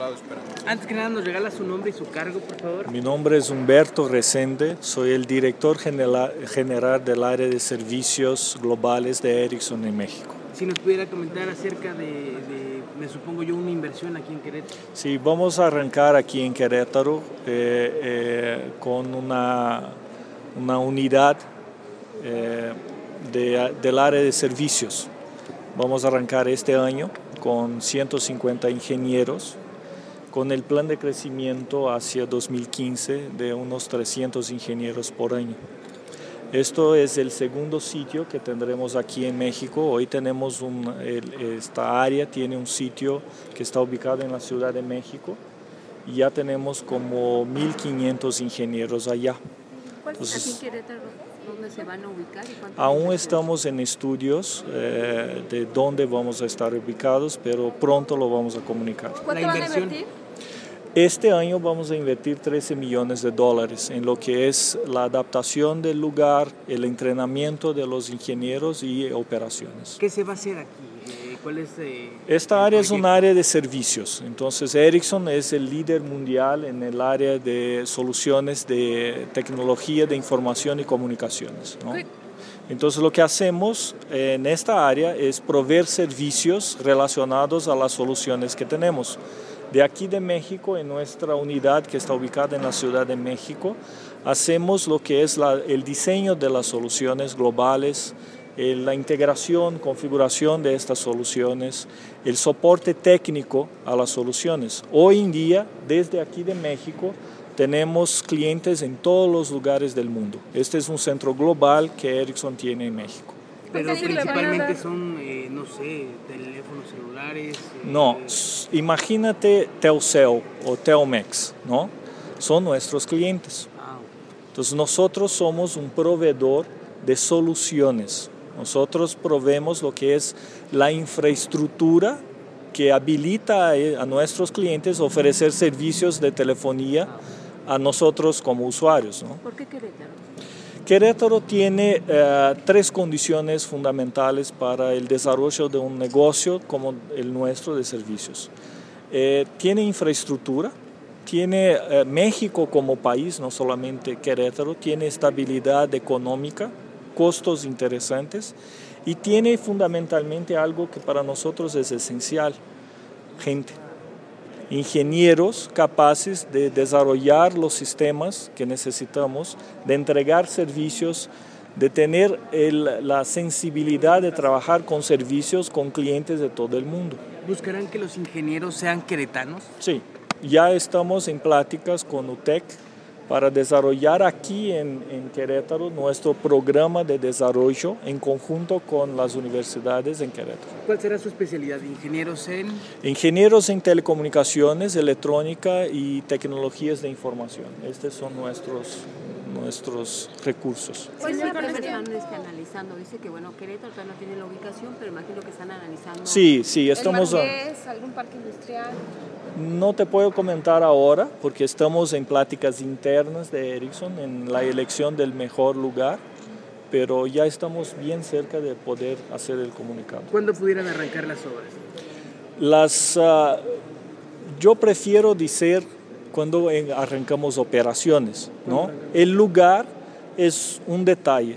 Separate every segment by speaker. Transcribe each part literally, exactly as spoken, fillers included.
Speaker 1: Antes que nada, ¿nos regala su nombre y su cargo, por favor?
Speaker 2: Mi nombre es Humberto Resende, soy el director general, general del área de servicios globales de Ericsson en México.
Speaker 1: Si nos pudiera comentar acerca de, de, me supongo yo, una inversión aquí en Querétaro.
Speaker 2: Sí, vamos a arrancar aquí en Querétaro eh, eh, con una, una unidad eh, de, del área de servicios. Vamos a arrancar este año con ciento cincuenta ingenieros, con el plan de crecimiento hacia dos mil quince de unos trescientos ingenieros por año. Esto es el segundo sitio que tendremos aquí en México. Hoy tenemos un, el, esta área tiene un sitio que está ubicado en la Ciudad de México y ya tenemos como mil quinientos ingenieros allá.
Speaker 3: ¿Cuál es aquí en Querétaro? ¿Dónde se van a ubicar? ¿Y
Speaker 2: aún estamos en estudios eh, de dónde vamos a estar ubicados, pero pronto lo vamos a comunicar.
Speaker 3: ¿Cuánto van a invertir?
Speaker 2: Este año vamos a invertir trece millones de dólares en lo que es la adaptación del lugar, el entrenamiento de los ingenieros y operaciones.
Speaker 1: ¿Qué se va a hacer aquí? ¿Cuál es, eh,
Speaker 2: Esta área es un área de servicios, entonces Ericsson es el líder mundial en el área de soluciones de tecnología de información y comunicaciones, ¿no? Entonces lo que hacemos en esta área es proveer servicios relacionados a las soluciones que tenemos. De aquí de México, en nuestra unidad que está ubicada en la Ciudad de México, hacemos lo que es la, el diseño de las soluciones globales, eh, la integración, configuración de estas soluciones, el soporte técnico a las soluciones. Hoy en día, desde aquí de México, tenemos clientes en todos los lugares del mundo. Este es un centro global que Ericsson tiene en México.
Speaker 1: Pero principalmente son, eh, no sé, teléfonos celulares. Eh,
Speaker 2: no, imagínate Telcel o Telmex, ¿no? Son nuestros clientes. Entonces nosotros somos un proveedor de soluciones. Nosotros proveemos lo que es la infraestructura que habilita a, a nuestros clientes a ofrecer servicios de telefonía a nosotros como usuarios, ¿no?
Speaker 3: ¿Por qué Querétaro?
Speaker 2: Querétaro tiene uh, tres condiciones fundamentales para el desarrollo de un negocio como el nuestro de servicios. Eh, tiene infraestructura, tiene uh, México como país, no solamente Querétaro, tiene estabilidad económica, costos interesantes y tiene fundamentalmente algo que para nosotros es esencial, gente. Ingenieros capaces de desarrollar los sistemas que necesitamos, de entregar servicios, de tener el, la sensibilidad de trabajar con servicios con clientes de todo el mundo.
Speaker 1: ¿Buscarán que los ingenieros sean queretanos?
Speaker 2: Sí, ya estamos en pláticas con U T E C para desarrollar aquí en, en Querétaro nuestro programa de desarrollo en conjunto con las universidades en Querétaro.
Speaker 1: ¿Cuál será su especialidad? ¿Ingenieros en...?
Speaker 2: Ingenieros en telecomunicaciones, electrónica y tecnologías de información. Estos son nuestros, nuestros recursos.
Speaker 3: ¿Cuál es el primer están este, analizando? Dice que bueno, Querétaro todavía no tiene la ubicación, pero imagino que están analizando...
Speaker 2: Sí, sí, estamos...
Speaker 3: ¿El Marqués, algún parque industrial?
Speaker 2: No te puedo comentar ahora porque estamos en pláticas internas de Ericsson en la elección del mejor lugar, pero ya estamos bien cerca de poder hacer el comunicado.
Speaker 1: ¿Cuándo pudieran arrancar las obras?
Speaker 2: Las, uh, yo prefiero decir cuando arrancamos operaciones, ¿no? El lugar es un detalle.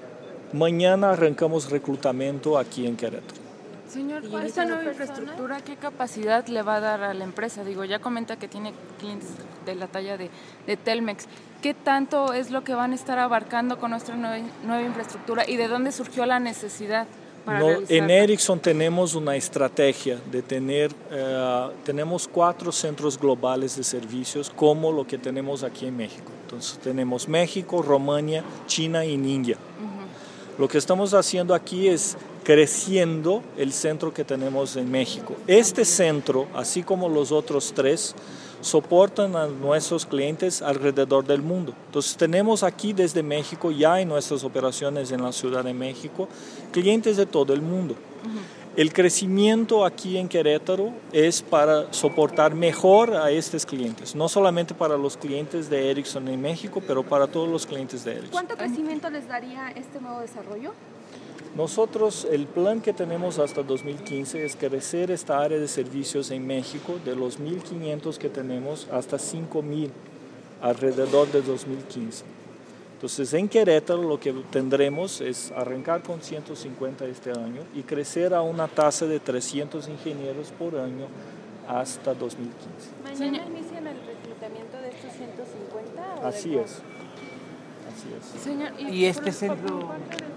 Speaker 2: Mañana arrancamos reclutamiento aquí en Querétaro.
Speaker 4: Señor, esta nueva infraestructura, ¿qué capacidad le va a dar a la empresa? Digo, ya comenta que tiene clientes de la talla de, de Telmex. ¿Qué tanto es lo que van a estar abarcando con nuestra nueva, nueva infraestructura y de dónde surgió la necesidad para
Speaker 2: no,
Speaker 4: realizarla?
Speaker 2: En Ericsson tenemos una estrategia de tener, uh, tenemos cuatro centros globales de servicios como lo que tenemos aquí en México. Entonces tenemos México, Rumania, China y India. Uh-huh. Lo que estamos haciendo aquí es creciendo el centro que tenemos en México. Este centro, así como los otros tres, soportan a nuestros clientes alrededor del mundo. Entonces tenemos aquí desde México, ya en nuestras operaciones en la Ciudad de México, clientes de todo el mundo. Uh-huh. El crecimiento aquí en Querétaro es para soportar mejor a estos clientes, no solamente para los clientes de Ericsson en México, pero para todos los clientes de Ericsson.
Speaker 3: ¿Cuánto crecimiento les daría este nuevo desarrollo?
Speaker 2: Nosotros, el plan que tenemos hasta dos mil quince es crecer esta área de servicios en México de los mil quinientos que tenemos hasta cinco mil alrededor de dos mil quince. Entonces, en Querétaro lo que tendremos es arrancar con ciento cincuenta este año y crecer a una tasa de trescientos ingenieros por año hasta dos mil quince.
Speaker 3: ¿Mañana inician el reclutamiento de estos ciento cincuenta?
Speaker 2: Así es. Así es.
Speaker 4: Señor,
Speaker 1: ¿y, ¿Y este centro